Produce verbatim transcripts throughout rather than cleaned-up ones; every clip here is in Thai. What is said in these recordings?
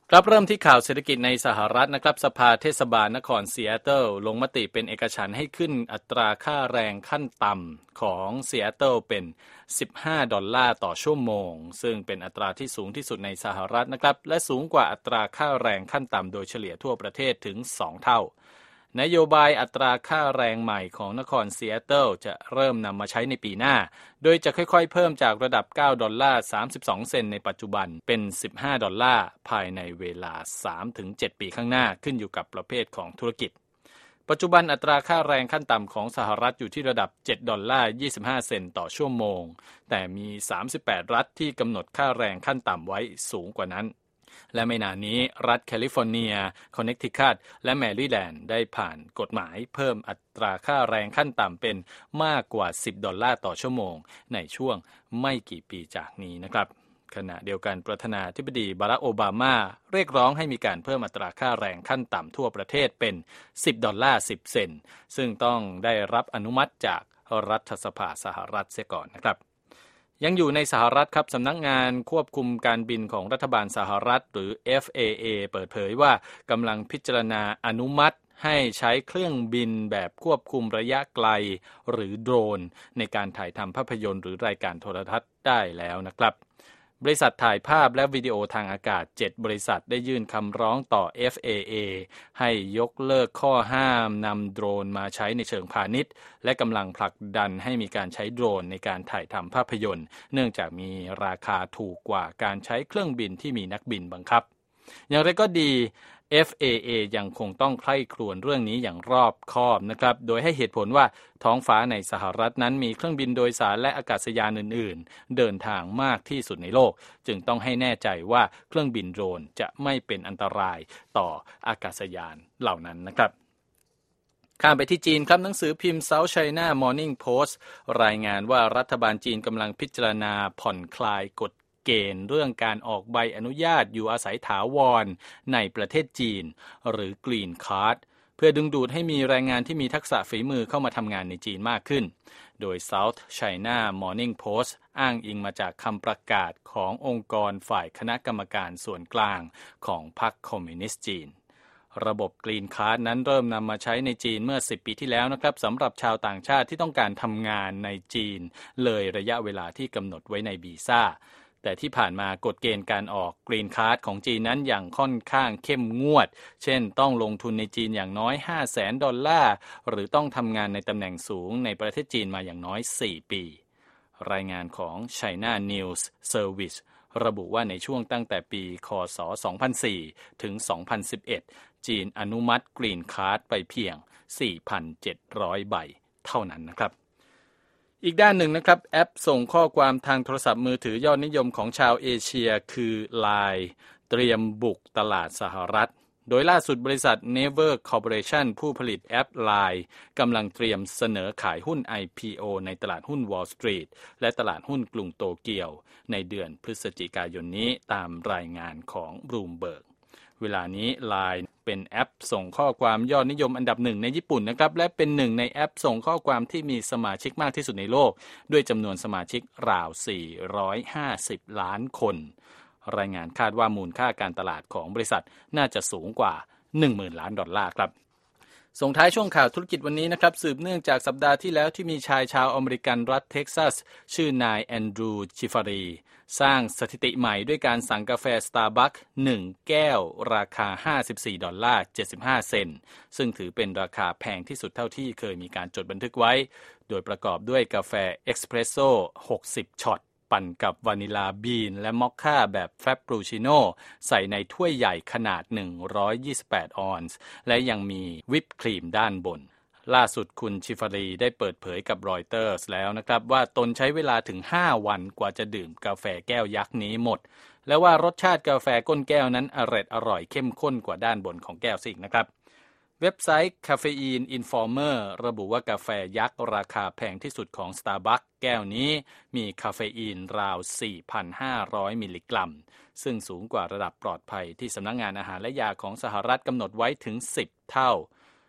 ครับเริ่มที่ข่าวเศรษฐกิจในสหรัฐนะครับสภาเทศบาลนครซีแอตเทิลลงมติเป็นเอกฉันท์ให้ขึ้นอัตราค่าแรงขั้นต่ำของซีแอตเทิลเป็นสิบห้าดอลลาร์ต่อชั่วโมงซึ่งเป็นอัตราที่สูงที่สุดในสหรัฐนะครับและสูงกว่าอัตราค่าแรงขั้นต่ำโดยเฉลี่ยทั่วประเทศถึงสองเท่านโยบายอัตราค่าแรงใหม่ของนครซีแอตเทิลจะเริ่มนำมาใช้ในปีหน้าโดยจะค่อยๆเพิ่มจากระดับเก้าดอลลาร์สามสิบสองเซนต์ในปัจจุบันเป็นสิบห้าดอลลาร์ภายในเวลา สามถึงเจ็ด ปีข้างหน้าขึ้นอยู่กับประเภทของธุรกิจปัจจุบันอัตราค่าแรงขั้นต่ำของสหรัฐอยู่ที่ระดับเจ็ดดอลลาร์ยี่สิบห้าเซนต์ต่อชั่วโมงแต่มีสามสิบแปดรัฐที่กำหนดค่าแรงขั้นต่ำไว้สูงกว่านั้นและไม่นานนี้รัฐแคลิฟอร์เนียคอนเนคทิคัตและแมริแลนด์ได้ผ่านกฎหมายเพิ่มอัตราค่าแรงขั้นต่ำเป็นมากกว่าสิบดอลลาร์ต่อชั่วโมงในช่วงไม่กี่ปีจากนี้นะครับขณะเดียวกันประธานาธิบดีบารักโอบามาเรียกร้องให้มีการเพิ่มอัตราค่าแรงขั้นต่ำทั่วประเทศเป็นสิบดอลลาร์สิบเซนต์ซึ่งต้องได้รับอนุมัติจากรัฐสภาสหรัฐเสียก่อนนะครับยังอยู่ในสหรัฐครับสำนักงานควบคุมการบินของรัฐบาลสหรัฐหรือ เอฟ เอ เอ เปิดเผยว่ากำลังพิจารณาอนุมัติให้ใช้เครื่องบินแบบควบคุมระยะไกลหรือโดรนในการถ่ายทำภาพยนตร์หรือรายการโทรทัศน์ได้แล้วนะครับบริษัทถ่ายภาพและวิดีโอทางอากาศเจ็ดบริษัทได้ยื่นคำร้องต่อ เอฟ เอ เอ ให้ยกเลิกข้อห้ามนำโดรนมาใช้ในเชิงพาณิชย์และกำลังผลักดันให้มีการใช้โดรนในการถ่ายทำภาพยนตร์เนื่องจากมีราคาถูกกว่าการใช้เครื่องบินที่มีนักบินบังคับอย่างไรก็ดี เอฟ เอ เอ ยังคงต้องใคร่ครวญเรื่องนี้อย่างรอบคอบนะครับโดยให้เหตุผลว่าท้องฟ้าในสหรัฐนั้นมีเครื่องบินโดยสารและอากาศยานอื่นๆเดินทางมากที่สุดในโลกจึงต้องให้แน่ใจว่าเครื่องบินโดรนจะไม่เป็นอันตรายต่ออากาศยานเหล่านั้นนะครับข้ามไปที่จีนครับหนังสือพิมพ์ South China Morning Post รายงานว่ารัฐบาลจีนกำลังพิจารณาผ่อนคลายกฎเกณฑ์เรื่องการออกใบอนุญาตอยู่อาศัยถาวรในประเทศจีนหรือ Green Card เพื่อดึงดูดให้มีแรงงานที่มีทักษะฝีมือเข้ามาทำงานในจีนมากขึ้นโดย South China Morning Post อ้างอิงมาจากคำประกาศขององค์กรฝ่ายคณะกรรมการส่วนกลางของพรรคคอมมิวนิสต์จีนระบบ Green Card นั้นเริ่มนำมาใช้ในจีนเมื่อสิบปีที่แล้วนะครับสำหรับชาวต่างชาติที่ต้องการทำงานในจีนเลยระยะเวลาที่กำหนดไว้ในวีซ่าแต่ที่ผ่านมากฎเกณฑ์การออก Green Card ของจีนนั้นอย่างค่อนข้างเข้มงวดเช่นต้องลงทุนในจีนอย่างน้อย ห้าแสนดอลลาร์หรือต้องทำงานในตำแหน่งสูงในประเทศจีนมาอย่างน้อยสี่ปีรายงานของ China News Service ระบุว่าในช่วงตั้งแต่ปีค.ศ. สองพันสี่ถึงสองพันสิบเอ็ดจีนอนุมัติ Green Card ไปเพียง สี่พันเจ็ดร้อย ใบเท่านั้นนะครับอีกด้านหนึ่งนะครับแอปส่งข้อความทางโทรศัพท์มือถือยอดนิยมของชาวเอเชียคือ ไลน์ เตรียมบุกตลาดสหรัฐโดยล่าสุดบริษัท Naver Corporation ผู้ผลิตแอป ไลน์ กำลังเตรียมเสนอขายหุ้น ไอ พี โอ ในตลาดหุ้น Wall Street และตลาดหุ้นกรุงโตเกียวในเดือนพฤศจิกายนนี้ตามรายงานของ Bloombergเวลานี้ ไลน์ เป็นแอปส่งข้อความยอดนิยมอันดับหนึ่งในญี่ปุ่นนะครับและเป็นหนึ่งในแอปส่งข้อความที่มีสมาชิกมากที่สุดในโลกด้วยจำนวนสมาชิกราวสี่ร้อยห้าสิบล้านคนรายงานคาดว่ามูลค่าการตลาดของบริษัทน่าจะสูงกว่า หนึ่งหมื่น ล้านดอลลาร์ครับส่งท้ายช่วงข่าวธุรกิจวันนี้นะครับสืบเนื่องจากสัปดาห์ที่แล้วที่มีชายชาวอเมริกันรัฐเท็กซัสชื่อนายแอนดรูว์ชิฟารีสร้างสถิติใหม่ด้วยการสั่งกาแฟ Starbucks หนึ่งแก้วราคาห้าสิบสี่ดอลลาร์เจ็ดสิบห้าเซนต์ซึ่งถือเป็นราคาแพงที่สุดเท่าที่เคยมีการจดบันทึกไว้โดยประกอบด้วยกาแฟเอสเปรสโซ่หกสิบช็อตปั่นกับวานิลาบีนและมอคค่าแบบแฟรปปูชิโน่ใส่ในถ้วยใหญ่ขนาดหนึ่งร้อยยี่สิบแปดออนซ์และยังมีวิปครีมด้านบนล่าสุดคุณชิฟารีได้เปิดเผยกับรอยเตอร์สแล้วนะครับว่าตนใช้เวลาถึงห้าวันกว่าจะดื่มกาแฟแก้วยักษ์นี้หมดและว่ารสชาติกาแฟก้นแก้วนั้นอร่อยอร่อยเข้มข้นกว่าด้านบนของแก้วสินะครับเว็บไซต์ Caffeine Informer ระบุว่ากาแฟยักษ์ราคาแพงที่สุดของ Starbucks แก้วนี้มีคาเฟอีนราว สี่พันห้าร้อย มิลลิกรัมซึ่งสูงกว่าระดับปลอดภัยที่สำนักงานอาหารและยาของสหรัฐกำหนดไว้ถึงสิบเท่า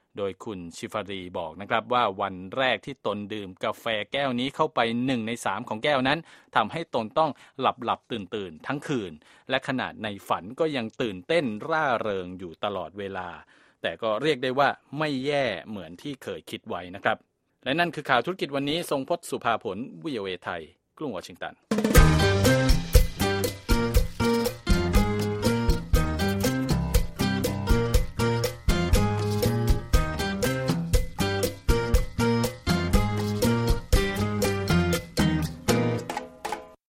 โดยคุณชิฟารีบอกนะครับว่าวันแรกที่ตนดื่มกาแฟแก้วนี้เข้าไปหนึ่งในสามของแก้วนั้นทำให้ตนต้องหลับหลับตื่นตื่นทั้งคืนและขนาดในฝันก็ยังตื่นเต้นร่าเริงอยู่ตลอดเวลาแต่ก็เรียกได้ว่าไม่แย่เหมือนที่เคยคิดไว้นะครับและนั่นคือข่าวธุรกิจวันนี้ทรงพจน์สุภาผล วี โอ เอ ไทยกรุงวอชิงตัน